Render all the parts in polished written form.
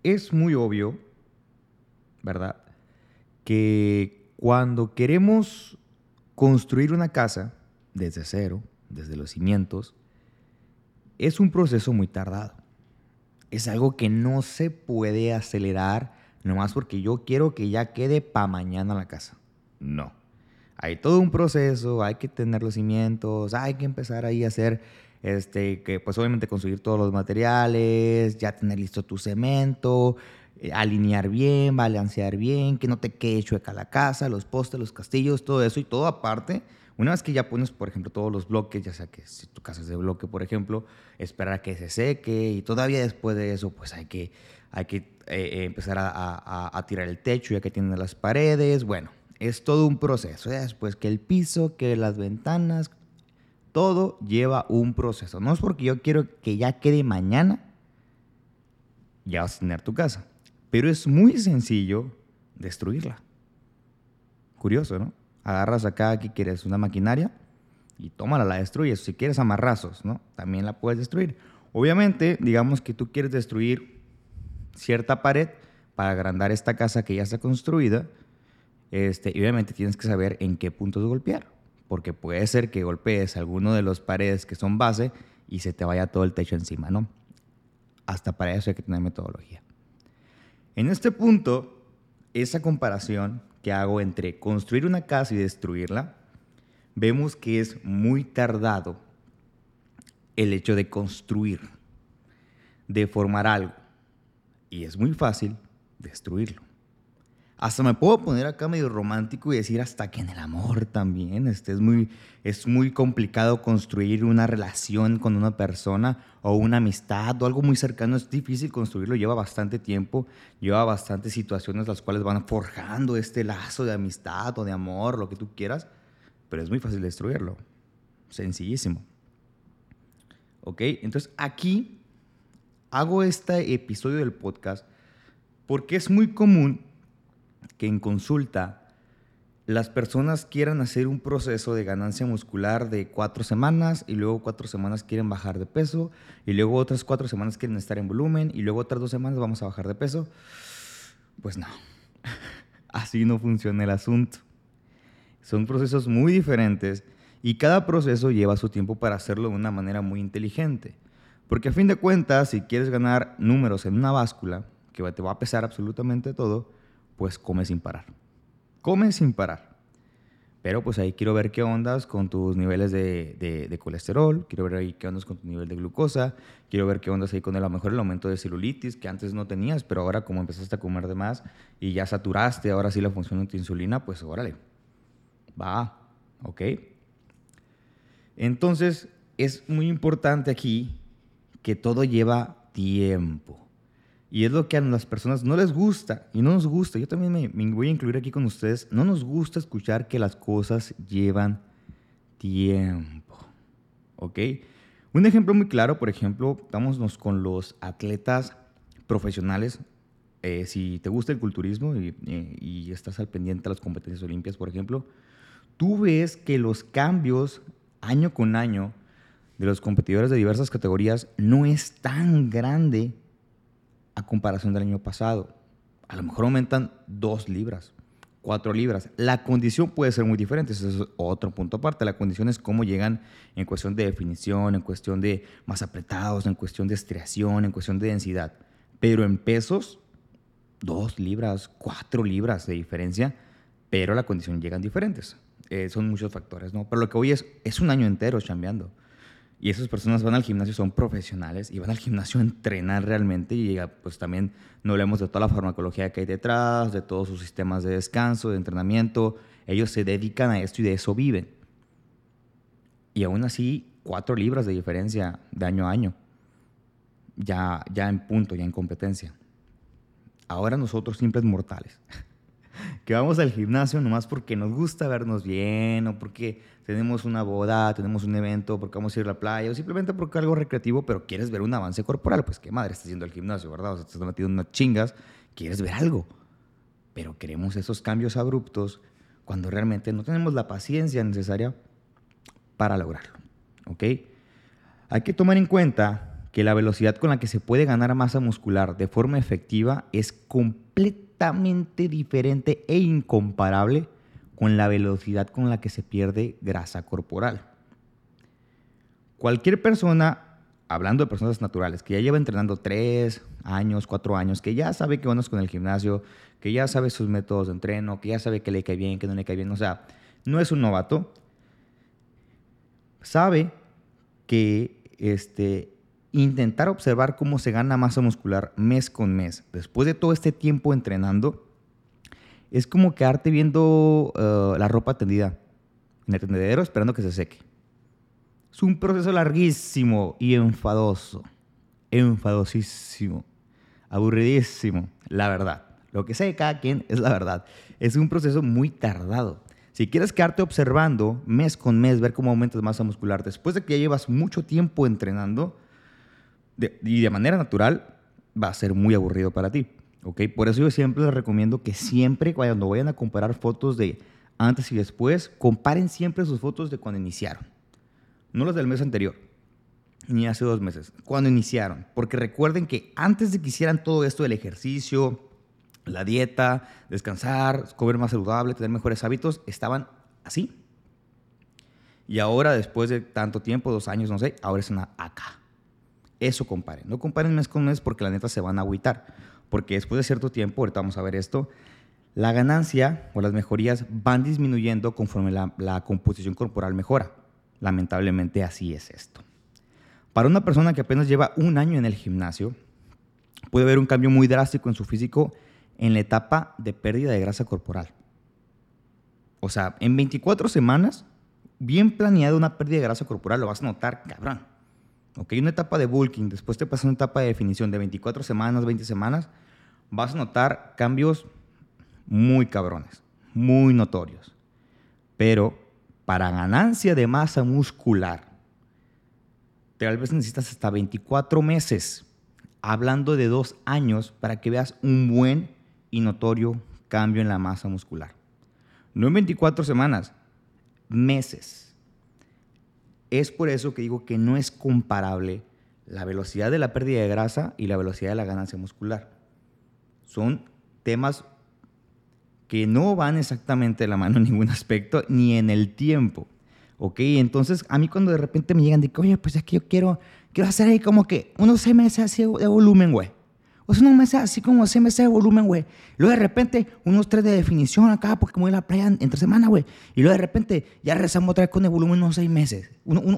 Es muy obvio, ¿verdad? Que cuando queremos construir una casa desde cero, desde los cimientos, es un proceso muy tardado. Es algo que no se puede acelerar nomás porque yo quiero que ya quede para mañana la casa. No. Hay todo un proceso, hay que tener los cimientos, hay que empezar ahí a hacer, que pues obviamente conseguir todos los materiales, ya tener listo tu cemento, alinear bien, balancear bien, que no te quede chueca la casa, los postes, los castillos, todo eso y todo aparte. Una vez que ya pones, por ejemplo, todos los bloques, ya sea que si tu casa es de bloque, por ejemplo, esperar a que se seque y todavía después de eso, pues hay que empezar a tirar el techo ya que tienen las paredes. Bueno, es todo un proceso. Ya después que el piso, que las ventanas, todo lleva un proceso. No es porque yo quiero que ya quede mañana, ya vas a tener tu casa. Pero es muy sencillo destruirla. Curioso, ¿no? Agarras acá, que quieres una maquinaria y tómala, la destruyes. Si quieres amarrazos, ¿no? También la puedes destruir. Obviamente, digamos que tú quieres destruir cierta pared para agrandar esta casa que ya está construida. Y obviamente tienes que saber en qué puntos golpear. Porque puede ser que golpees alguno de las paredes que son base y se te vaya todo el techo encima, ¿no? Hasta para eso hay que tener metodología. En este punto, esa comparación que hago entre construir una casa y destruirla, vemos que es muy tardado el hecho de construir, de formar algo. Y es muy fácil destruirlo. Hasta me puedo poner acá medio romántico y decir hasta que en el amor también. Es muy complicado construir una relación con una persona o una amistad o algo muy cercano. Es difícil construirlo, lleva bastante tiempo, lleva bastantes situaciones las cuales van forjando este lazo de amistad o de amor, lo que tú quieras. Pero es muy fácil destruirlo. Sencillísimo. ¿Ok? Entonces aquí hago este episodio del podcast porque es muy común que en consulta las personas quieran hacer un proceso de ganancia muscular de 4 semanas y luego 4 semanas quieren bajar de peso y luego otras 4 semanas quieren estar en volumen y luego otras 2 semanas vamos a bajar de peso. Pues no, así no funciona el asunto. Son procesos muy diferentes y cada proceso lleva su tiempo para hacerlo de una manera muy inteligente. Porque a fin de cuentas, si quieres ganar números en una báscula, que te va a pesar absolutamente todo, pues come sin parar. Come sin parar. Pero pues ahí quiero ver qué ondas con tus niveles de colesterol, quiero ver ahí qué ondas con tu nivel de glucosa, quiero ver qué ondas ahí con a lo mejor el aumento de celulitis que antes no tenías, pero ahora como empezaste a comer de más y ya saturaste, ahora sí la función de tu insulina, pues órale, va, ¿ok? Entonces es muy importante aquí que todo lleva tiempo. Y es lo que a las personas no les gusta y no nos gusta. Yo también me voy a incluir aquí con ustedes. No nos gusta escuchar que las cosas llevan tiempo. ¿Ok? Un ejemplo muy claro, por ejemplo, vámonos con los atletas profesionales. Si te gusta el culturismo y estás al pendiente de las competencias olímpicas, por ejemplo, tú ves que los cambios año con año de los competidores de diversas categorías no es tan grande a comparación del año pasado. A lo mejor aumentan 2 libras, 4 libras. La condición puede ser muy diferente, ese es otro punto aparte. La condición es cómo llegan en cuestión de definición, en cuestión de más apretados, en cuestión de estriación, en cuestión de densidad. Pero en pesos, 2 libras, 4 libras de diferencia, pero la condición llegan diferentes. Son muchos factores, ¿no? Pero lo que hoy es un año entero chambeando. Y esas personas van al gimnasio, son profesionales y van al gimnasio a entrenar realmente y pues también no hablemos de toda la farmacología que hay detrás, de todos sus sistemas de descanso, de entrenamiento. Ellos se dedican a esto y de eso viven. Y aún así, 4 libras de diferencia de año a año. Ya en punto, ya en competencia. Ahora nosotros simples mortales que vamos al gimnasio nomás porque nos gusta vernos bien o porque tenemos una boda, tenemos un evento, porque vamos a ir a la playa o simplemente porque algo recreativo, pero quieres ver un avance corporal, pues qué madre estás haciendo el gimnasio, ¿verdad? O sea, te estás metiendo unas chingas, quieres ver algo, pero queremos esos cambios abruptos cuando realmente no tenemos la paciencia necesaria para lograrlo, ¿ok? Hay que tomar en cuenta que la velocidad con la que se puede ganar masa muscular de forma efectiva es completamente diferente e incomparable con la velocidad con la que se pierde grasa corporal. Cualquier persona, hablando de personas naturales, que ya lleva entrenando 3 años, 4 años, que ya sabe que bueno es con el gimnasio, que ya sabe sus métodos de entreno, que ya sabe que le cae bien, que no le cae bien, o sea, no es un novato, sabe que intentar observar cómo se gana masa muscular mes con mes, después de todo este tiempo entrenando, es como quedarte viendo la ropa tendida en el tendedero esperando que se seque. Es un proceso larguísimo y enfadoso, enfadosísimo, aburridísimo, la verdad. Lo que sé de cada quien es la verdad. Es un proceso muy tardado. Si quieres quedarte observando mes con mes, ver cómo aumentas masa muscular, después de que ya llevas mucho tiempo entrenando y de manera natural, va a ser muy aburrido para ti. ¿Okay? Por eso yo siempre les recomiendo que siempre cuando vayan a comparar fotos de antes y después, comparen siempre sus fotos de cuando iniciaron. No los del mes anterior, ni hace 2 meses, cuando iniciaron. Porque recuerden que antes de que hicieran todo esto del ejercicio, la dieta, descansar, comer más saludable, tener mejores hábitos, estaban así. Y ahora, después de tanto tiempo, 2 años, no sé, ahora están acá. Eso comparen. No comparen mes con mes porque la neta se van a agüitar. Porque después de cierto tiempo, ahorita vamos a ver esto, la ganancia o las mejorías van disminuyendo conforme la composición corporal mejora. Lamentablemente así es esto. Para una persona que apenas lleva 1 año en el gimnasio, puede haber un cambio muy drástico en su físico en la etapa de pérdida de grasa corporal. O sea, en 24 semanas, bien planeada una pérdida de grasa corporal, lo vas a notar, cabrón. Ok, una etapa de bulking, después te pasa una etapa de definición de 24 semanas, 20 semanas, vas a notar cambios muy cabrones, muy notorios. Pero para ganancia de masa muscular, tal vez necesitas hasta 24 meses, hablando de 2 años, para que veas un buen y notorio cambio en la masa muscular. No en 24 semanas, meses. Es por eso que digo que no es comparable la velocidad de la pérdida de grasa y la velocidad de la ganancia muscular. Son temas que no van exactamente de la mano en ningún aspecto, ni en el tiempo. ¿Ok? Entonces, a mí cuando de repente me llegan, digo, oye, pues es que yo quiero hacer ahí como que unos 6 meses así de volumen, güey. O sea, unos meses así como 6 meses de volumen, güey. Luego de repente, unos 3 de definición acá, porque me voy a la playa entre semana, güey. Y luego de repente, ya regresamos otra vez con el volumen unos 6 meses.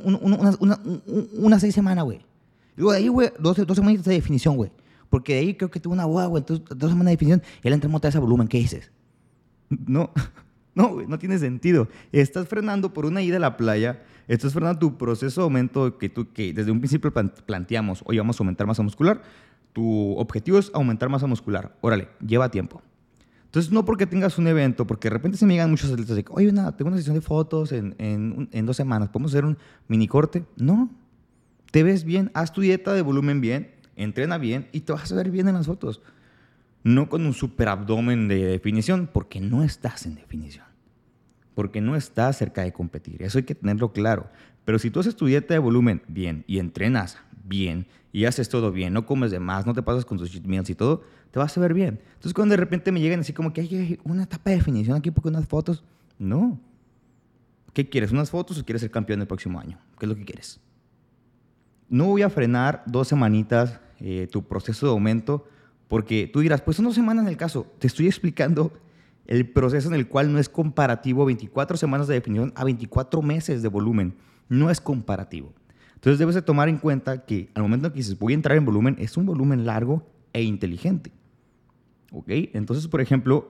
Unas 6 semanas, güey. Luego de ahí, güey, 2 semanas de definición, güey. Porque de ahí creo que tuve una boda, güey. Entonces, 2 semanas de definición y le entramos otra vez a volumen. ¿Qué dices? No, güey, no tiene sentido. Estás frenando por una ida a la playa, estás frenando tu proceso de aumento que desde un principio planteamos, oye, vamos a aumentar masa muscular. Tu objetivo es aumentar masa muscular. Órale, lleva tiempo. Entonces, no porque tengas un evento, porque de repente se me llegan muchos atletas de que, oye, tengo una sesión de fotos en 2 semanas, ¿podemos hacer un mini corte? No, te ves bien, haz tu dieta de volumen bien, entrena bien y te vas a ver bien en las fotos. No con un super abdomen de definición, porque no estás en definición. Porque no estás cerca de competir. Eso hay que tenerlo claro. Pero si tú haces tu dieta de volumen bien y entrenas bien y haces todo bien, no comes de más, no te pasas con tus cheat meals y todo, te vas a ver bien. Entonces cuando de repente me llegan así como que hay una etapa de definición aquí porque unas fotos, no. ¿Qué quieres? ¿Unas fotos o quieres ser campeón el próximo año? ¿Qué es lo que quieres? No voy a frenar 2 semanitas tu proceso de aumento porque tú dirás, pues son 2 semanas en el caso. Te estoy explicando el proceso en el cual no es comparativo 24 semanas de definición a 24 meses de volumen. No es comparativo. Entonces debes de tomar en cuenta que al momento en que dices voy a entrar en volumen, es un volumen largo e inteligente. ¿Ok? Entonces, por ejemplo,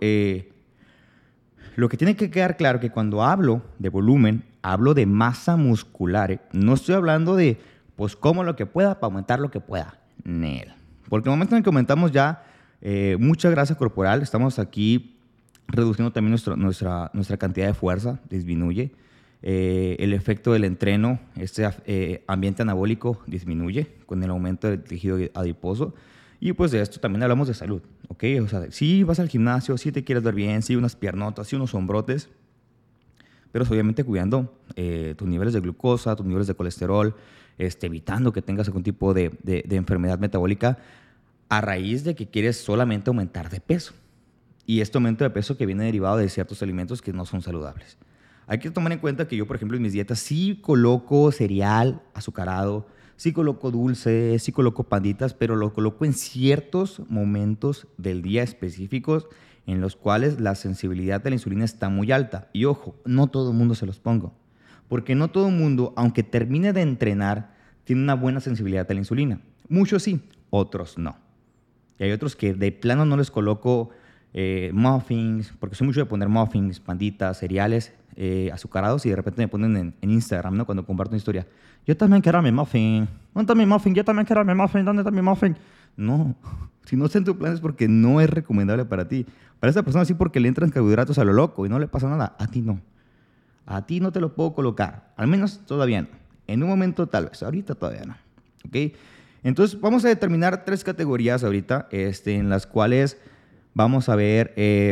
lo que tiene que quedar claro es que cuando hablo de volumen, hablo de masa muscular. No estoy hablando de, pues, como lo que pueda para aumentar lo que pueda. Nel. Porque en el momento en el que aumentamos ya mucha grasa corporal, estamos aquí reduciendo también nuestra cantidad de fuerza, disminuye. El efecto del entreno, ambiente anabólico disminuye con el aumento del tejido adiposo. Y pues de esto también hablamos de salud, ¿ok? O sea, si vas al gimnasio, si te quieres ver bien, si unas piernotas, si unos hombrotes, pero obviamente cuidando tus niveles de glucosa, tus niveles de colesterol, evitando que tengas algún tipo de enfermedad metabólica a raíz de que quieres solamente aumentar de peso. Y este aumento de peso que viene derivado de ciertos alimentos que no son saludables. Hay que tomar en cuenta que yo, por ejemplo, en mis dietas sí coloco cereal azucarado, sí coloco dulce, sí coloco panditas, pero lo coloco en ciertos momentos del día específicos en los cuales la sensibilidad de la insulina está muy alta. Y ojo, no todo el mundo se los pongo. Porque no todo el mundo, aunque termine de entrenar, tiene una buena sensibilidad a la insulina. Muchos sí, otros no. Y hay otros que de plano no les coloco muffins, porque soy mucho de poner muffins, panditas, cereales azucarados, y de repente me ponen en Instagram, ¿no? Cuando comparto una historia. Yo también quiero mi muffin. ¿Dónde está mi muffin? Yo también quiero mi muffin. ¿Dónde está mi muffin? No. Si no está en tu plan es porque no es recomendable para ti. Para esa persona sí, porque le entran carbohidratos a lo loco y no le pasa nada. A ti no. A ti no te lo puedo colocar. Al menos todavía no. En un momento tal vez. Ahorita todavía no. ¿Ok? Entonces vamos a determinar 3 categorías ahorita en las cuales vamos a ver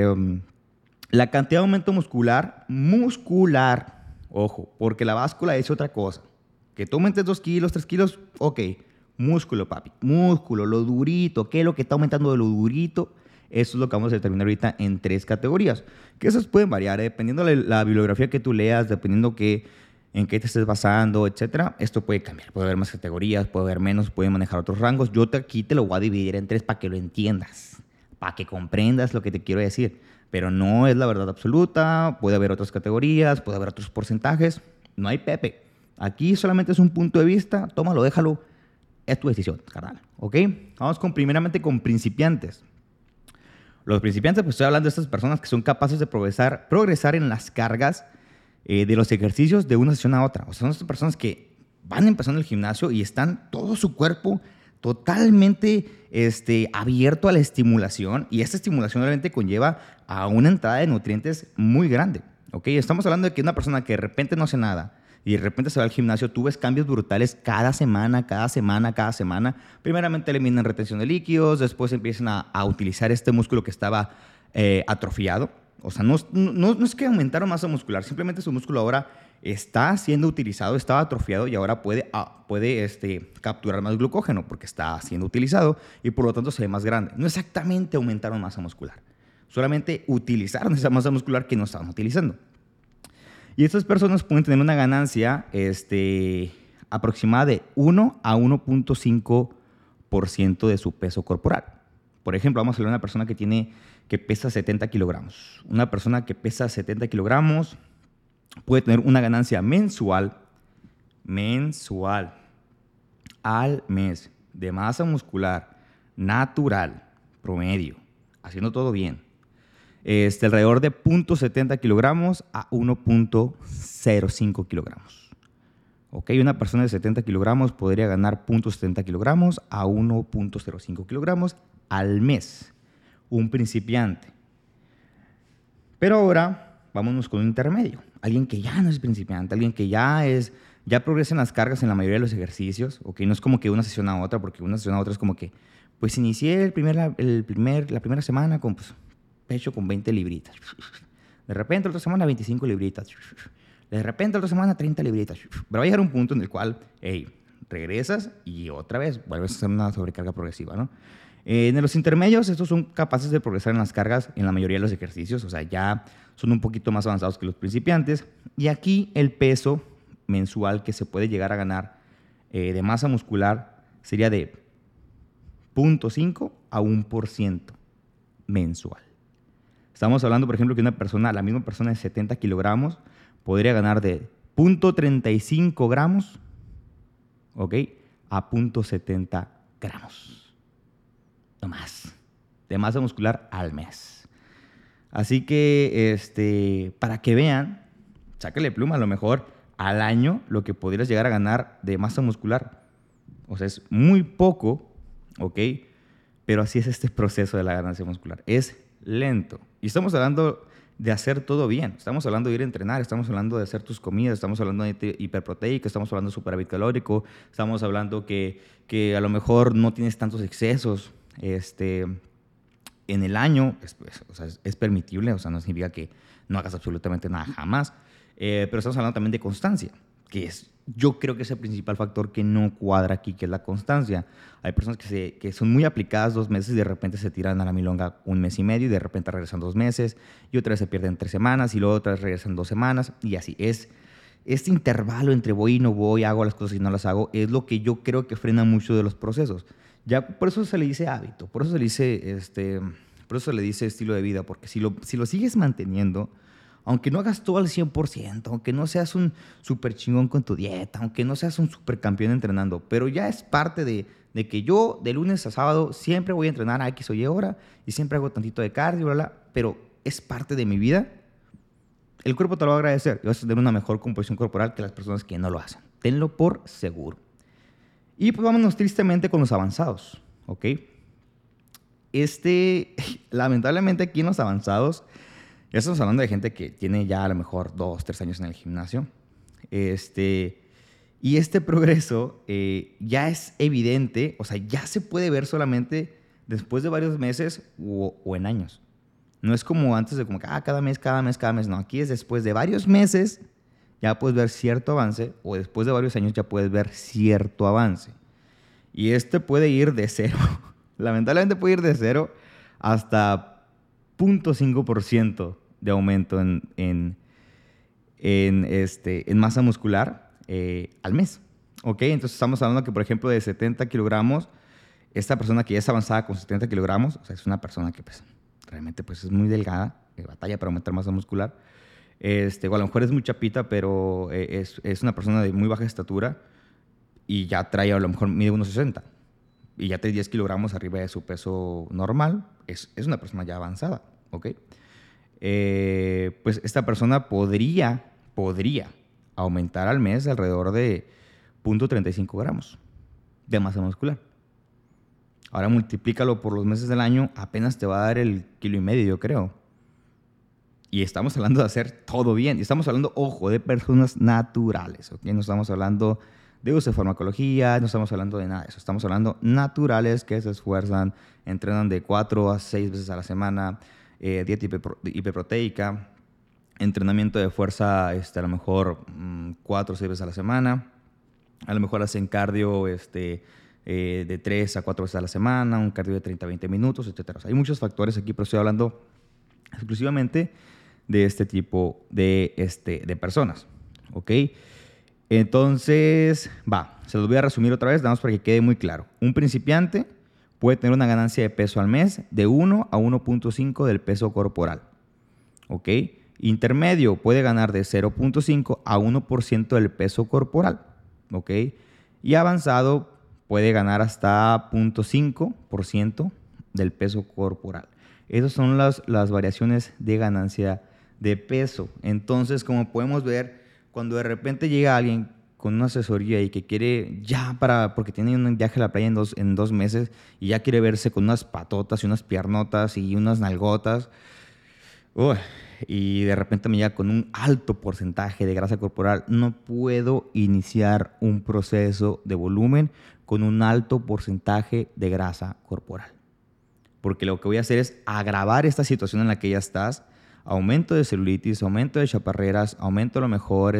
la cantidad de aumento muscular. Ojo, porque la báscula es otra cosa. Que tú aumentes 2 kilos, 3 kilos, ok. Músculo, papi. Músculo, lo durito. ¿Qué es lo que está aumentando de lo durito? Eso es lo que vamos a determinar ahorita en 3 categorías. Que esas pueden variar, dependiendo de la bibliografía que tú leas, dependiendo en qué te estés basando, etcétera. Esto puede cambiar. Puede haber más categorías, puede haber menos, puede manejar otros rangos. Yo aquí te lo voy a dividir en 3 para que lo entiendas, para que comprendas lo que te quiero decir. Pero no es la verdad absoluta. Puede haber otras categorías, puede haber otros porcentajes. No hay pepe. Aquí solamente es un punto de vista. Tómalo, déjalo. Es tu decisión, carnal. ¿Ok? Vamos primeramente con principiantes. Los principiantes, pues estoy hablando de estas personas que son capaces de progresar en las cargas de los ejercicios de una sesión a otra. O sea, son estas personas que van empezando el gimnasio y están todo su cuerpo totalmente abierto a la estimulación, y esta estimulación realmente conlleva a una entrada de nutrientes muy grande. ¿Ok? Estamos hablando de que una persona que de repente no hace nada y de repente se va al gimnasio, tú ves cambios brutales cada semana. Primeramente eliminan retención de líquidos, después empiezan a utilizar este músculo que estaba atrofiado. O sea, no es que aumentaron masa muscular, simplemente su músculo ahora está siendo utilizado, estaba atrofiado y ahora puede capturar más glucógeno porque está siendo utilizado y por lo tanto se ve más grande. No exactamente aumentaron masa muscular, solamente utilizaron esa masa muscular que no estaban utilizando. Y estas personas pueden tener una ganancia aproximada de 1 a 1.5% de su peso corporal. Por ejemplo, vamos a hablar de una persona que pesa 70 kilogramos. Una persona que pesa 70 kilogramos puede tener una ganancia mensual al mes de masa muscular natural, promedio, haciendo todo bien, alrededor de 0.70 kilogramos a 1.05 kilogramos. ¿Ok? Una persona de 70 kilogramos podría ganar 0.70 kilogramos a 1.05 kilogramos al mes. Un principiante. Pero ahora vámonos con un intermedio. Alguien que ya no es principiante, alguien que ya progresa en las cargas en la mayoría de los ejercicios. ¿Ok? No es como que una sesión a otra, porque una sesión a otra es como que, pues inicié la primera semana con pecho con 20 libritas. De repente, otra semana, 25 libritas. De repente, otra semana, 30 libritas. Pero va a llegar un punto en el cual, regresas y otra vez vuelves a hacer una sobrecarga progresiva, ¿no? En los intermedios, estos son capaces de progresar en las cargas en la mayoría de los ejercicios. O sea, ya son un poquito más avanzados que los principiantes. Y aquí el peso mensual que se puede llegar a ganar de masa muscular sería de 0.5 a 1% mensual. Estamos hablando, por ejemplo, que la misma persona de 70 kilogramos podría ganar de 0.35 gramos, ¿ok?, a 0.70 gramos. No más. De masa muscular al mes. Así que, para que vean, sácale pluma, a lo mejor al año lo que podrías llegar a ganar de masa muscular. O sea, es muy poco, ¿ok? Pero así es este proceso de la ganancia muscular. Es lento. Y estamos hablando de hacer todo bien. Estamos hablando de ir a entrenar, estamos hablando de hacer tus comidas, estamos hablando de hiperproteica, estamos hablando de superávit calórico, estamos hablando que a lo mejor no tienes tantos excesos en el año. Es permitible, o sea, no significa que no hagas absolutamente nada jamás. Pero estamos hablando también de constancia, que es yo creo que es el principal factor que no cuadra aquí, que es la constancia. Hay personas que son muy aplicadas 2 meses y de repente se tiran a la milonga 1 mes y medio y de repente regresan 2 meses y otra vez se pierden 3 semanas y luego otra vez regresan 2 semanas y así. Este intervalo entre voy y no voy, hago las cosas y no las hago, es lo que yo creo que frena mucho de los procesos. Ya por eso se le dice hábito, por eso se le dice estilo de vida, porque si lo sigues manteniendo, aunque no hagas todo al 100%, aunque no seas un súper chingón con tu dieta, aunque no seas un súper campeón entrenando, pero ya es parte de que yo de lunes a sábado siempre voy a entrenar a X o Y hora y siempre hago tantito de cardio, bla, bla, pero es parte de mi vida. El cuerpo te lo va a agradecer y vas a tener una mejor composición corporal que las personas que no lo hacen. Tenlo por seguro. Y pues vámonos tristemente con los avanzados, ¿ok? Lamentablemente aquí en los avanzados, ya estamos hablando de gente que tiene ya a lo mejor 2, 3 años en el gimnasio. Y este progreso ya es evidente, o sea, ya se puede ver solamente después de varios meses o en años. No es como antes de como que cada mes, cada mes, cada mes. No, aquí es después de varios meses ya puedes ver cierto avance o después de varios años ya puedes ver cierto avance. Y puede ir de cero. Lamentablemente puede ir de 0 hasta 0.5% de aumento en masa muscular al mes. ¿Ok? Entonces estamos hablando que, por ejemplo, de 70 kilogramos, esta persona que ya es avanzada con 70 kilogramos, o sea, es una persona que pues, realmente pues, es muy delgada, batalla para aumentar masa muscular, o a lo mejor es muy chapita, pero es una persona de muy baja estatura y ya trae, a lo mejor mide 1.60 y ya trae 10 kilogramos arriba de su peso normal, es una persona ya avanzada, ¿ok? Pues esta persona podría aumentar al mes alrededor de 0.35 gramos de masa muscular. Ahora multiplícalo por los meses del año, apenas te va a dar el 1,5 kilos, yo creo. Y estamos hablando de hacer todo bien. Y estamos hablando, ojo, de personas naturales, ¿ok? No estamos hablando de uso de farmacología, no estamos hablando de nada de eso. Estamos hablando naturales que se esfuerzan, entrenan de 4 a 6 veces a la semana, dieta hiperproteica, entrenamiento de fuerza a lo mejor 4 o 6 veces a la semana, a lo mejor hacen cardio de 3 a 4 veces a la semana, un cardio de 30 a 20 minutos, etc. O sea, hay muchos factores aquí, pero estoy hablando exclusivamente de este tipo de personas, ¿ok? Entonces, se los voy a resumir otra vez, nada más para que quede muy claro. Un principiante puede tener una ganancia de peso al mes de 1 a 1.5 del peso corporal, ¿ok? Intermedio puede ganar de 0.5 a 1% del peso corporal, ¿ok? Y avanzado puede ganar hasta 0.5% del peso corporal. Esas son las variaciones de ganancia de peso. Entonces, como podemos ver, cuando de repente llega alguien con una asesoría y que quiere porque tiene un viaje a la playa en 2 meses y ya quiere verse con unas patotas y unas piernotas y unas nalgotas, y de repente me llega con un alto porcentaje de grasa corporal, no puedo iniciar un proceso de volumen con un alto porcentaje de grasa corporal. Porque lo que voy a hacer es agravar esta situación en la que ya estás, aumento de celulitis, aumento de chaparreras, aumento a lo mejor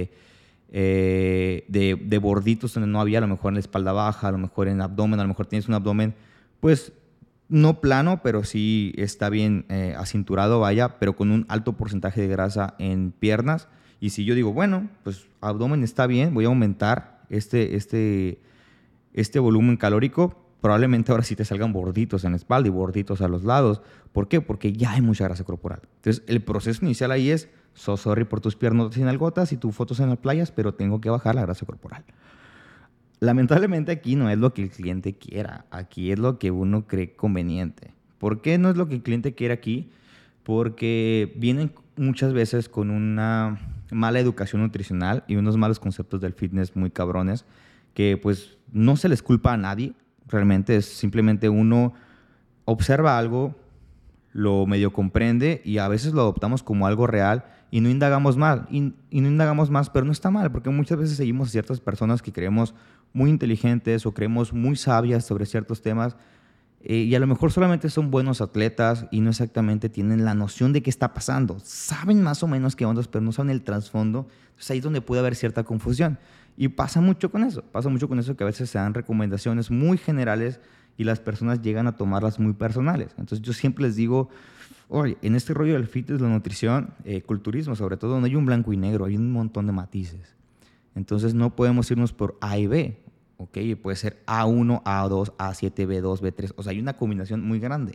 de borditos donde no había, a lo mejor en la espalda baja, a lo mejor en el abdomen, a lo mejor tienes un abdomen, pues no plano, pero sí está bien acinturado, vaya, pero con un alto porcentaje de grasa en piernas. Y si yo digo, bueno, pues abdomen está bien, voy a aumentar este volumen calórico, probablemente ahora sí te salgan borditos en la espalda y borditos a los lados. ¿Por qué? Porque ya hay mucha grasa corporal. Entonces, el proceso inicial ahí es, sorry por tus piernas sin algotas y tus fotos en las playas, pero tengo que bajar la grasa corporal. Lamentablemente aquí no es lo que el cliente quiera. Aquí es lo que uno cree conveniente. ¿Por qué no es lo que el cliente quiere aquí? Porque vienen muchas veces con una mala educación nutricional y unos malos conceptos del fitness muy cabrones que pues no se les culpa a nadie. Realmente es simplemente uno observa algo, lo medio comprende y a veces lo adoptamos como algo real y no indagamos más. Y no indagamos más, pero no está mal, porque muchas veces seguimos a ciertas personas que creemos muy inteligentes o creemos muy sabias sobre ciertos temas y a lo mejor solamente son buenos atletas y no exactamente tienen la noción de qué está pasando. Saben más o menos qué ondas, pero no saben el trasfondo. Entonces ahí es donde puede haber cierta confusión. Y pasa mucho con eso. Pasa mucho con eso que a veces se dan recomendaciones muy generales y las personas llegan a tomarlas muy personales. Entonces yo siempre les digo, oye, en este rollo del fitness, la nutrición, culturismo sobre todo, no hay un blanco y negro, hay un montón de matices. Entonces no podemos irnos por A y B, ¿ok? Puede ser A1, A2, A7, B2, B3, o sea, hay una combinación muy grande.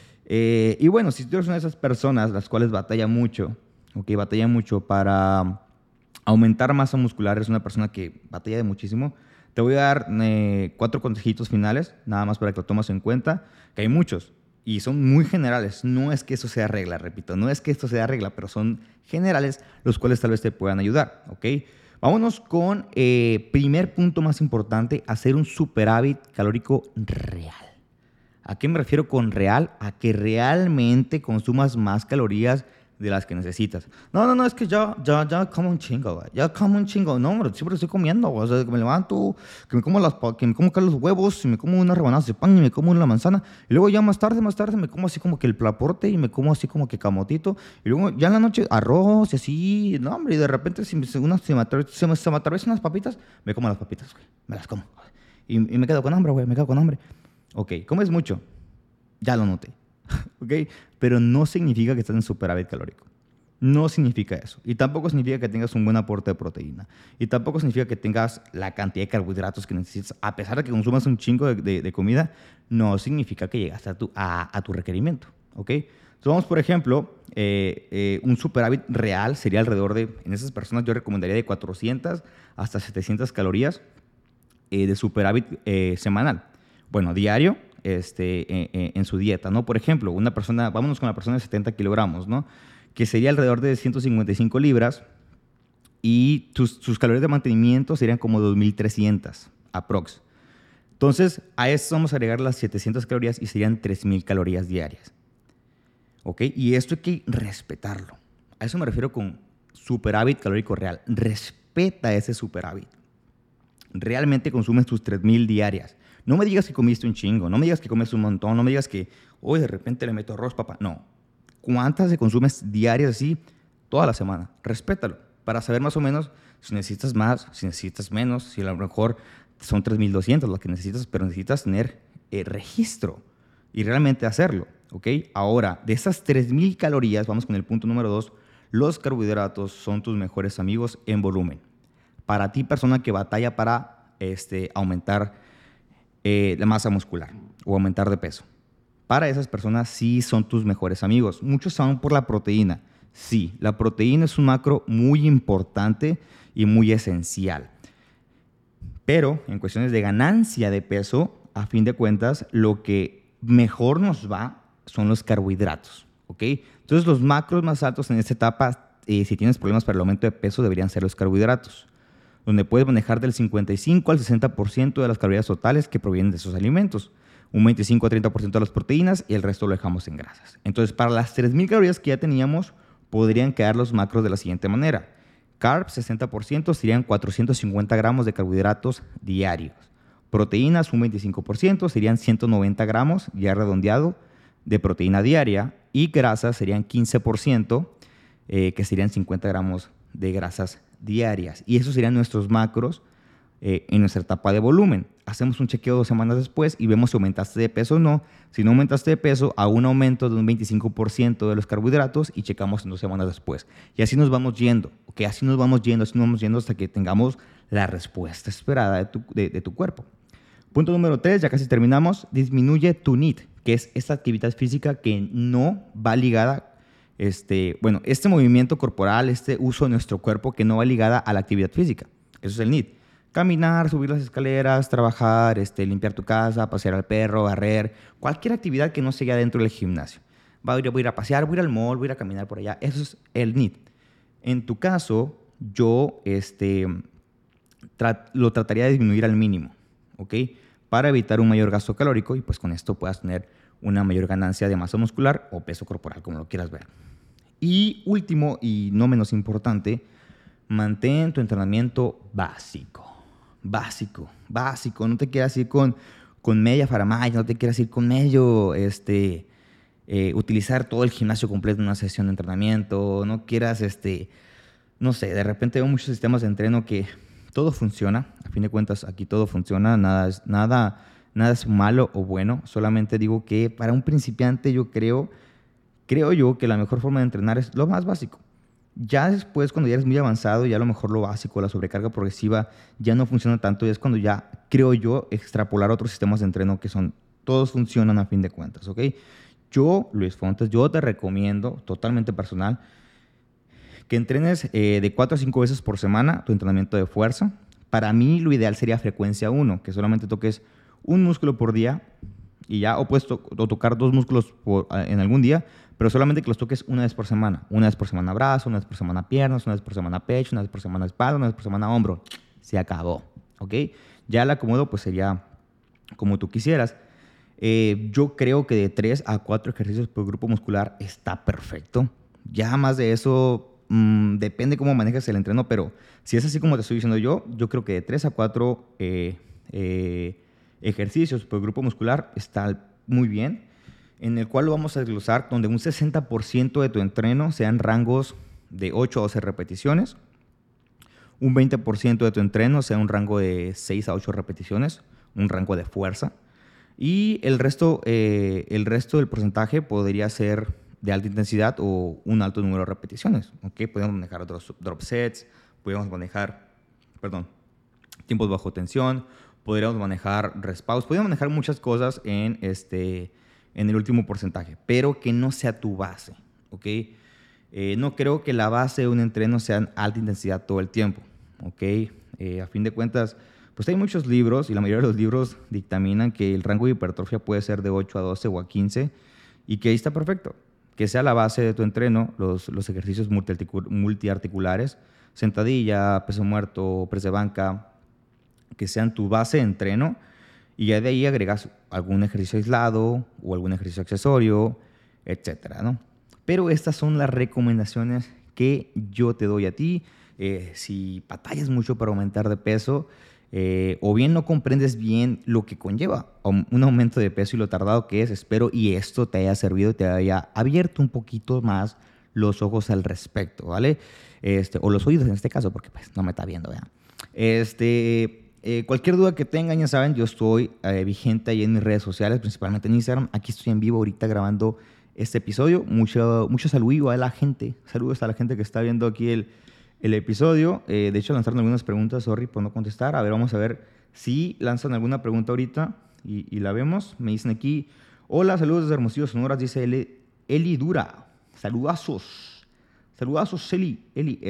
Y bueno, si tú eres una de esas personas las cuales batalla mucho, ¿ok? Batalla mucho para aumentar masa muscular, es una persona que batalla de muchísimo, te voy a dar 4 consejitos finales, nada más para que lo tomes en cuenta, que hay muchos y son muy generales. No es que eso sea regla, repito, no es que esto sea regla, pero son generales los cuales tal vez te puedan ayudar, ¿ok? Vámonos con primer punto más importante, hacer un superávit calórico real. ¿A qué me refiero con real? A que realmente consumas más calorías de las que necesitas. No, es que ya como un chingo, güey. Ya como un chingo. No, hombre, siempre estoy comiendo, güey. O sea, que me levanto, que me como los huevos, y me como unas rebanadas de pan, y me como una manzana. Y luego ya más tarde me como así como que el plaporte, y me como así como que camotito. Y luego ya en la noche arroz, y así. No, hombre, y de repente se me atraviesan unas papitas, me como las papitas, güey. Me las como. Y me quedo con hambre, güey. Me quedo con hambre. Ok, comes mucho. Ya lo noté. ¿Ok? Pero no significa que estés en superávit calórico. No significa eso. Y tampoco significa que tengas un buen aporte de proteína. Y tampoco significa que tengas la cantidad de carbohidratos que necesitas. A pesar de que consumas un chingo de comida, no significa que llegaste a tu requerimiento. ¿Ok? Entonces vamos, por ejemplo, un superávit real sería alrededor de, en esas personas yo recomendaría de 400 hasta 700 calorías de superávit semanal. Bueno, diario, en su dieta, ¿no? Por ejemplo, una persona, vámonos con la persona de 70 kilogramos, ¿no? Que sería alrededor de 155 libras y sus calorías de mantenimiento serían como 2.300 aprox. Entonces, a eso vamos a agregar las 700 calorías y serían 3.000 calorías diarias. ¿Ok? Y esto hay que respetarlo. A eso me refiero con superávit calórico real. Respeta ese superávit. Realmente consumes tus 3.000 diarias. No me digas que comiste un chingo, no me digas que comes un montón, no me digas que hoy de repente le meto arroz, papá. No. ¿Cuántas te consumes diarias así toda la semana? Respétalo para saber más o menos si necesitas más, si necesitas menos, si a lo mejor son 3.200 las que necesitas, pero necesitas tener registro y realmente hacerlo. ¿Ok? Ahora, de esas 3.000 calorías, vamos con el punto número 2, los carbohidratos son tus mejores amigos en volumen. Para ti, persona que batalla para aumentar la masa muscular o aumentar de peso. Para esas personas sí son tus mejores amigos. Muchos van por la proteína. Sí, la proteína es un macro muy importante y muy esencial. Pero en cuestiones de ganancia de peso, a fin de cuentas, lo que mejor nos va son los carbohidratos. ¿Ok? Entonces, los macros más altos en esta etapa, si tienes problemas para el aumento de peso, deberían ser los carbohidratos, donde puedes manejar del 55 al 60% de las calorías totales que provienen de esos alimentos, un 25 a 30% de las proteínas y el resto lo dejamos en grasas. Entonces, para las 3.000 calorías que ya teníamos, podrían quedar los macros de la siguiente manera. Carbs, 60%, serían 450 gramos de carbohidratos diarios. Proteínas, un 25%, serían 190 gramos, ya redondeado, de proteína diaria. Y grasas serían 15%, que serían 50 gramos de grasas diarias. Y esos serían nuestros macros en nuestra etapa de volumen. Hacemos un chequeo 2 semanas después y vemos si aumentaste de peso o no. Si no aumentaste de peso, a un aumento de un 25% de los carbohidratos y checamos en 2 semanas después. Y así nos vamos yendo, ¿ok? Así nos vamos yendo hasta que tengamos la respuesta esperada de tu cuerpo. Punto número 3, ya casi terminamos. Disminuye tu NEAT, que es esta actividad física que no va ligada este movimiento corporal, este uso de nuestro cuerpo que no va ligada a la actividad física. Eso es el NEAT. Caminar, subir las escaleras, trabajar, limpiar tu casa, pasear al perro, barrer, cualquier actividad que no sea dentro del gimnasio. Voy a ir a pasear, voy a ir al mall, voy a ir a caminar por allá. Eso es el NEAT. En tu caso, yo lo trataría de disminuir al mínimo, ¿ok? Para evitar un mayor gasto calórico y pues con esto puedas tener una mayor ganancia de masa muscular o peso corporal, como lo quieras ver. Y último y no menos importante, mantén tu entrenamiento básico. No te quieras ir con media faramaya, no te quieras ir con medio, utilizar todo el gimnasio completo en una sesión de entrenamiento, no quieras, no sé, de repente veo muchos sistemas de entreno que todo funciona. A fin de cuentas, aquí todo funciona. Nada es malo o bueno. Solamente digo que para un principiante creo yo que la mejor forma de entrenar es lo más básico. Ya después, cuando ya eres muy avanzado, ya a lo mejor lo básico, la sobrecarga progresiva, ya no funciona tanto. Y es cuando ya, creo yo, extrapolar otros sistemas de entreno que todos funcionan a fin de cuentas, ¿ok? Yo, Luis Fontes, yo te recomiendo, totalmente personal, que entrenes de 4 a 5 veces por semana tu entrenamiento de fuerza. Para mí, lo ideal sería frecuencia 1, que solamente toques un músculo por día y ya, o puedes tocar 2 músculos en algún día, pero solamente que los toques una vez por semana. Una vez por semana brazo, una vez por semana piernas, una vez por semana pecho, una vez por semana espalda, una vez por semana hombro. Se acabó, ¿ok? Ya el acomodo pues sería como tú quisieras. Yo creo que de 3 a 4 ejercicios por grupo muscular está perfecto. Ya más de eso depende cómo manejes el entreno, pero si es así como te estoy diciendo yo creo que de 3 a 4 ejercicios por grupo muscular está muy bien, en el cual lo vamos a desglosar donde un 60% de tu entreno sean rangos de 8 a 12 repeticiones, un 20% de tu entreno sea un rango de 6 a 8 repeticiones, un rango de fuerza, y el resto del porcentaje podría ser de alta intensidad o un alto número de repeticiones. ¿Okay? Podemos manejar otros drop sets, podemos manejar, tiempos bajo tensión, podríamos manejar rest pause, podríamos manejar muchas cosas en el último porcentaje, pero que no sea tu base, ¿ok? No creo que la base de un entreno sea alta intensidad todo el tiempo, ¿ok? A fin de cuentas, pues hay muchos libros y la mayoría de los libros dictaminan que el rango de hipertrofia puede ser de 8 a 12 o a 15 y que ahí está perfecto. Que sea la base de tu entreno, los ejercicios multiarticulares, sentadilla, peso muerto, press de banca, que sean tu base de entreno y ya de ahí agregas algún ejercicio aislado o algún ejercicio accesorio, etcétera, ¿no? Pero estas son las recomendaciones que yo te doy a ti. Si batallas mucho para aumentar de peso, o bien no comprendes bien lo que conlleva un aumento de peso y lo tardado que es, espero y esto te haya servido y te haya abierto un poquito más los ojos al respecto, ¿vale? O los oídos en este caso, porque pues no me está viendo, ¿verdad? Cualquier duda que tengan, ya saben, yo estoy vigente ahí en mis redes sociales, principalmente en Instagram. Aquí estoy en vivo ahorita grabando este episodio. Mucho saludo a la gente. Saludos a la gente que está viendo aquí el episodio. De hecho, lanzaron algunas preguntas, sorry por no contestar. A ver, vamos a ver si lanzan alguna pregunta ahorita y la vemos. Me dicen aquí, hola, saludos desde Hermosillo, Sonora, dice Eli Dura. Saludazos, Eli.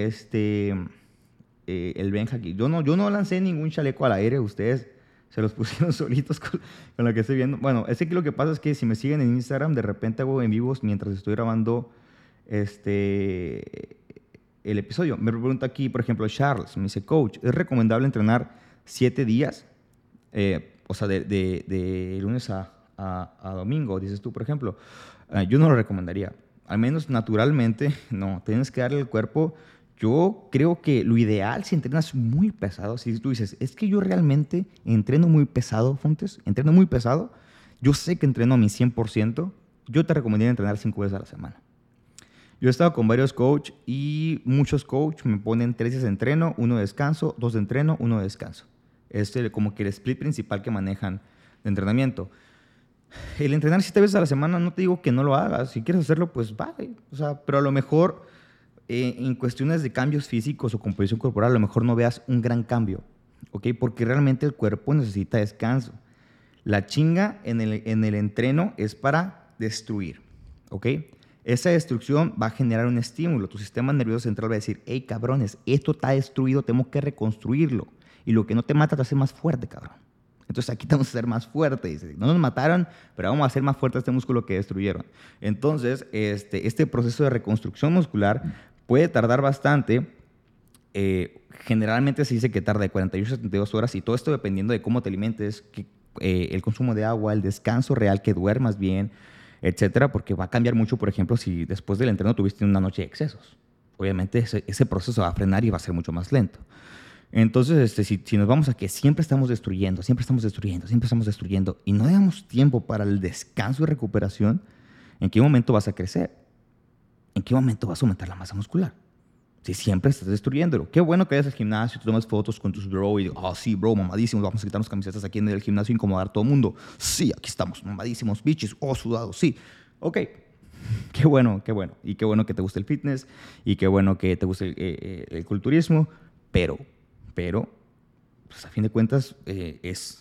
El Benja aquí. Yo no lancé ningún chaleco al aire, ustedes se los pusieron solitos con lo que estoy viendo. Bueno, es que lo que pasa es que si me siguen en Instagram, de repente hago en vivos mientras estoy grabando el episodio. Me pregunta aquí, por ejemplo, Charles, me dice, coach, ¿es recomendable entrenar 7 días? O sea, de lunes a domingo, dices tú, por ejemplo. Yo no lo recomendaría. Al menos naturalmente, no. Tienes que darle al cuerpo. Yo creo que lo ideal si entrenas muy pesado, si tú dices, es que yo realmente entreno muy pesado, Fontes, entreno muy pesado, yo sé que entreno a mi 100%, yo te recomendaría entrenar 5 veces a la semana. Yo he estado con varios coaches y muchos coaches me ponen 3 días de entreno, 1 de descanso, 2 de entreno, 1 de descanso. Es como que el split principal que manejan de entrenamiento. El entrenar 7 veces a la semana, no te digo que no lo hagas, si quieres hacerlo, pues vale. O sea, pero a lo mejor en cuestiones de cambios físicos o composición corporal, a lo mejor no veas un gran cambio, ¿ok? Porque realmente el cuerpo necesita descanso. La chinga en el entreno es para destruir, ¿ok? Esa destrucción va a generar un estímulo. Tu sistema nervioso central va a decir, hey, cabrones, esto está destruido, tenemos que reconstruirlo. Y lo que no te mata te hace más fuerte, cabrón. Entonces aquí tenemos que ser más fuertes. Dice, no nos mataron, pero vamos a hacer más fuerte este músculo que destruyeron. Entonces, este proceso de reconstrucción muscular puede tardar bastante. Generalmente se dice que tarda de 48 a 72 horas y todo esto dependiendo de cómo te alimentes, el consumo de agua, el descanso real, que duermas bien, etcétera, porque va a cambiar mucho, por ejemplo, si después del entreno tuviste una noche de excesos. Obviamente ese proceso va a frenar y va a ser mucho más lento. Entonces, si nos vamos a que siempre estamos destruyendo y no damos tiempo para el descanso y recuperación, ¿en qué momento vas a crecer? ¿En qué momento vas a aumentar la masa muscular? Si siempre estás destruyéndolo. Qué bueno que vayas al gimnasio, te tomas fotos con tus bro y sí, bro, mamadísimos, vamos a quitarnos camisetas aquí en el gimnasio y incomodar a todo el mundo. Sí, aquí estamos, mamadísimos, bichis, sudados, sí. Ok, qué bueno, qué bueno. Y qué bueno que te guste el fitness y qué bueno que te guste el culturismo, pero, pues a fin de cuentas es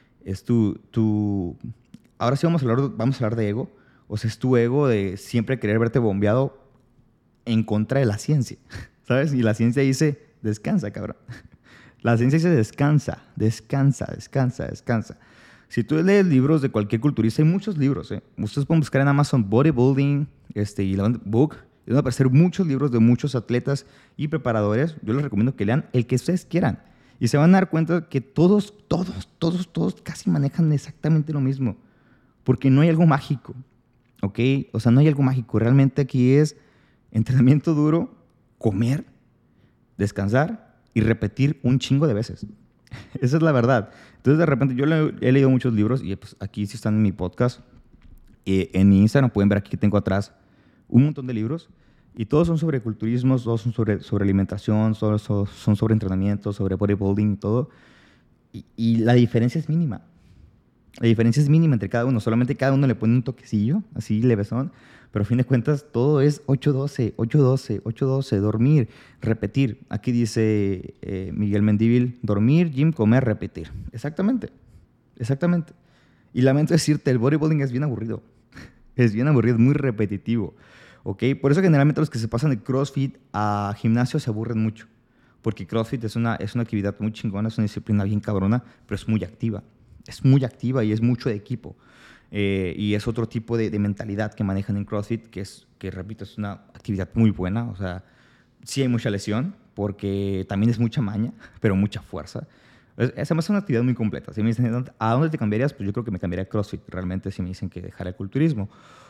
tu... Ahora sí vamos a hablar de ego. O sea, es tu ego de siempre querer verte bombeado en contra de la ciencia, ¿sabes? Y la ciencia dice, descansa, cabrón. La ciencia dice, descansa, descansa, descansa, descansa. Si tú lees libros de cualquier culturista, hay muchos libros, ¿eh? Ustedes pueden buscar en Amazon Bodybuilding y Book. Y van a aparecer muchos libros de muchos atletas y preparadores. Yo les recomiendo que lean el que ustedes quieran. Y se van a dar cuenta que todos casi manejan exactamente lo mismo. Porque no hay algo mágico, ¿ok? O sea, no hay algo mágico. Realmente aquí es entrenamiento duro, comer, descansar y repetir un chingo de veces. Esa es la verdad. Entonces, de repente, yo he leído muchos libros y pues, aquí sí están en mi podcast. En mi Instagram pueden ver aquí que tengo atrás un montón de libros y todos son sobre culturismo, todos son sobre alimentación, todos son sobre entrenamiento, sobre bodybuilding y todo. Y la diferencia es mínima. La diferencia es mínima entre cada uno. Solamente cada uno le pone un toquecillo, así levesón. Pero a fin de cuentas, todo es 8-12, 8-12, 8-12. Dormir, repetir. Aquí dice Miguel Mendívil, dormir, gym, comer, repetir. Exactamente. Exactamente. Y lamento decirte, el bodybuilding es bien aburrido. Es bien aburrido, es muy repetitivo. ¿Ok? Por eso generalmente los que se pasan de CrossFit a gimnasio se aburren mucho. Porque CrossFit es una actividad muy chingona, es una disciplina bien cabrona, pero es muy activa. Es muy activa y es mucho de equipo. Y es otro tipo de mentalidad que manejan en CrossFit, que repito, es una actividad muy buena. O sea, sí hay mucha lesión, porque también es mucha maña, pero mucha fuerza. Esa es una actividad muy completa. Si me dicen, ¿a dónde te cambiarías? Pues yo creo que me cambiaría a CrossFit, realmente, si me dicen que dejara el culturismo.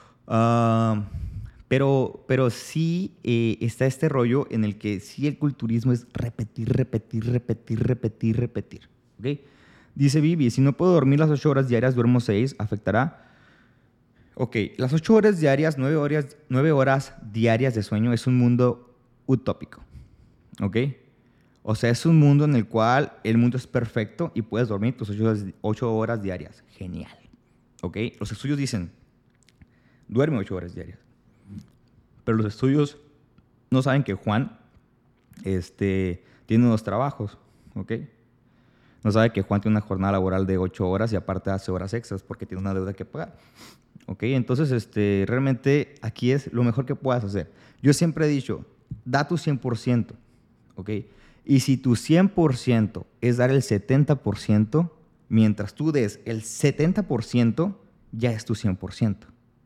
Pero sí está este rollo en el que sí el culturismo es repetir, repetir, repetir, repetir, repetir. ¿Ok? Dice Vivi, si no puedo dormir las 8 horas diarias, duermo 6, ¿afectará? Ok, las 8 horas diarias, 9 horas diarias de sueño es un mundo utópico. ¿Ok? O sea, es un mundo en el cual el mundo es perfecto y puedes dormir tus 8 horas diarias. Genial. ¿Ok? Los estudios dicen, duerme 8 horas diarias. Pero los estudios no saben que Juan tiene unos trabajos. ¿Ok? No sabe que Juan tiene una jornada laboral de 8 horas y aparte hace horas extras porque tiene una deuda que pagar. ¿Ok? Entonces, realmente aquí es lo mejor que puedas hacer. Yo siempre he dicho, da tu 100%. ¿Ok? Y si tu 100% es dar el 70%, mientras tú des el 70%, ya es tu 100%.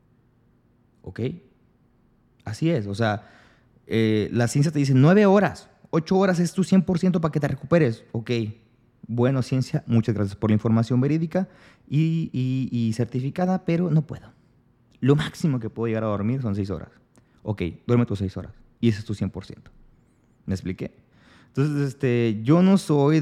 ¿Ok? Así es. O sea, la ciencia te dice 9 horas, 8 horas es tu 100% para que te recuperes. ¿Ok? Bueno, ciencia, muchas gracias por la información verídica y certificada, pero no puedo. Lo máximo que puedo llegar a dormir son 6 horas. Ok, duerme tus 6 horas y ese es tu 100%. ¿Me expliqué? Entonces, yo no soy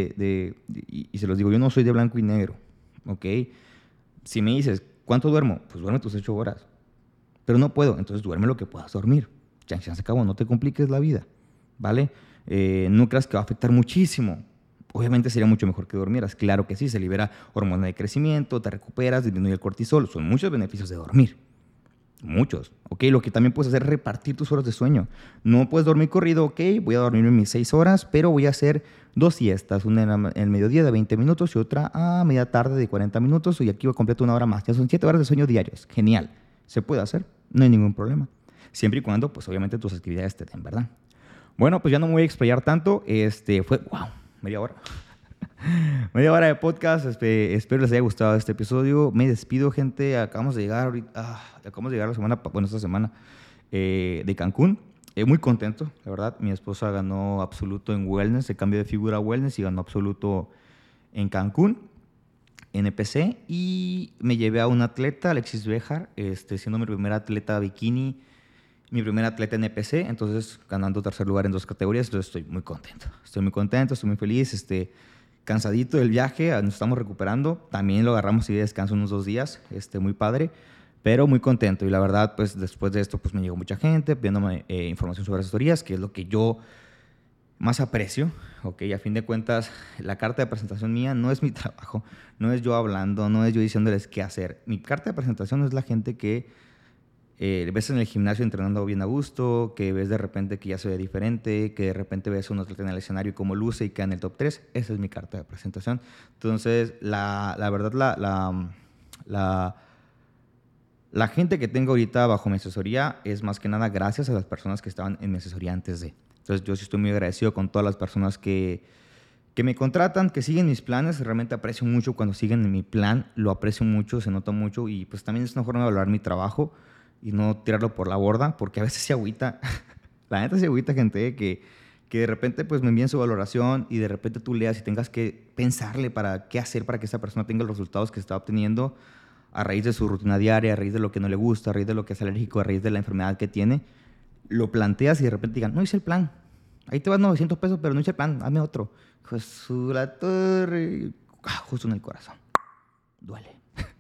y se los digo, yo no soy de blanco y negro. ¿Ok? Si me dices, ¿cuánto duermo? Pues duerme tus 8 horas. Pero no puedo, entonces duerme lo que puedas dormir. Ya se acabó, no te compliques la vida. ¿Vale? No creas que va a afectar muchísimo. Obviamente sería mucho mejor que durmieras. Claro que sí, se libera hormona de crecimiento, te recuperas, disminuye el cortisol. Son muchos beneficios de dormir. Muchos. ¿Ok? Lo que también puedes hacer es repartir tus horas de sueño. No puedes dormir corrido, ok, voy a dormir mis 6 horas, pero voy a hacer 2 siestas. Una en el mediodía de 20 minutos y otra a media tarde de 40 minutos. Y aquí voy a completar una hora más. Ya son 7 horas de sueño diarios. Genial. Se puede hacer. No hay ningún problema. Siempre y cuando, pues obviamente tus actividades te den, ¿verdad? Bueno, pues ya no me voy a explayar tanto. Wow. Media hora. Media hora de podcast. Espero les haya gustado este episodio. Me despido, gente. Acabamos de llegar esta semana de Cancún. Muy contento, la verdad. Mi esposa ganó absoluto en wellness, se cambió de figura a wellness y ganó absoluto en Cancún, en EPC. Y me llevé a un atleta, Alexis Béjar, siendo mi primer atleta bikini, mi primer atleta en EPC, entonces ganando tercer lugar en 2 categorías. Entonces estoy muy contento, estoy muy feliz. Cansadito del viaje, nos estamos recuperando. También lo agarramos y descanso unos 2 días, muy padre. Pero muy contento. Y la verdad, pues después de esto, pues me llegó mucha gente pidiéndome información sobre asesorías, que es lo que yo más aprecio. Ok, a fin de cuentas, la carta de presentación mía no es mi trabajo, no es yo hablando, no es yo diciéndoles qué hacer. Mi carta de presentación es la gente que ves en el gimnasio entrenando bien a gusto, que ves de repente que ya se ve diferente, que de repente ves a un atleta en el escenario como luce y queda en el top 3. Esa es mi carta de presentación. Entonces, la verdad, la gente que tengo ahorita bajo mi asesoría es más que nada gracias a las personas que estaban en mi asesoría antes de. Entonces, yo sí estoy muy agradecido con todas las personas que me contratan, que siguen mis planes. Realmente aprecio mucho cuando siguen mi plan, lo aprecio mucho, se nota mucho y pues también es una forma de valorar mi trabajo y no tirarlo por la borda, porque a veces se agüita, la neta se agüita gente que de repente pues me envíen su valoración y de repente tú leas y tengas que pensarle para qué hacer para que esa persona tenga los resultados que está obteniendo a raíz de su rutina diaria, a raíz de lo que no le gusta, a raíz de lo que es alérgico, a raíz de la enfermedad que tiene. Lo planteas y de repente digan, no hice el plan. Ahí te vas 900 pesos, pero no hice el plan, hazme otro. Jesús, la torre. Justo en el corazón. Duele.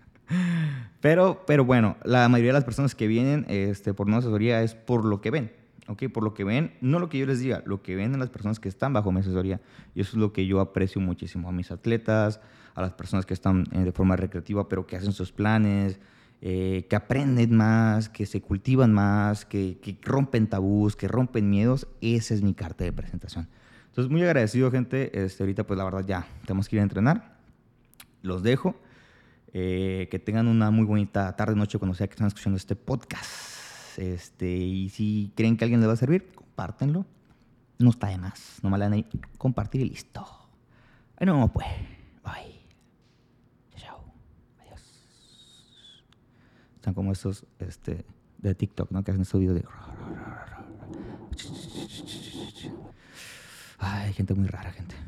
Pero bueno, la mayoría de las personas que vienen por una asesoría es por lo que ven. ¿Ok? Por lo que ven, no lo que yo les diga, lo que ven en las personas que están bajo mi asesoría. Y eso es lo que yo aprecio muchísimo a mis atletas, a las personas que están de forma recreativa, pero que hacen sus planes, que aprenden más, que se cultivan más, que rompen tabús, que rompen miedos. Esa es mi carta de presentación. Entonces, muy agradecido, gente. Ahorita, pues la verdad, ya tenemos que ir a entrenar. Los dejo. Que tengan una muy bonita tarde, noche, cuando sea que estén escuchando este podcast. Y si creen que a alguien le va a servir, compártenlo. No está de más. Nomás le dan ahí compartir y listo. Ahí no, pues. Bye. Chao. Adiós. Están como estos de TikTok, ¿no? Que hacen estos videos de... Ay, gente muy rara, gente.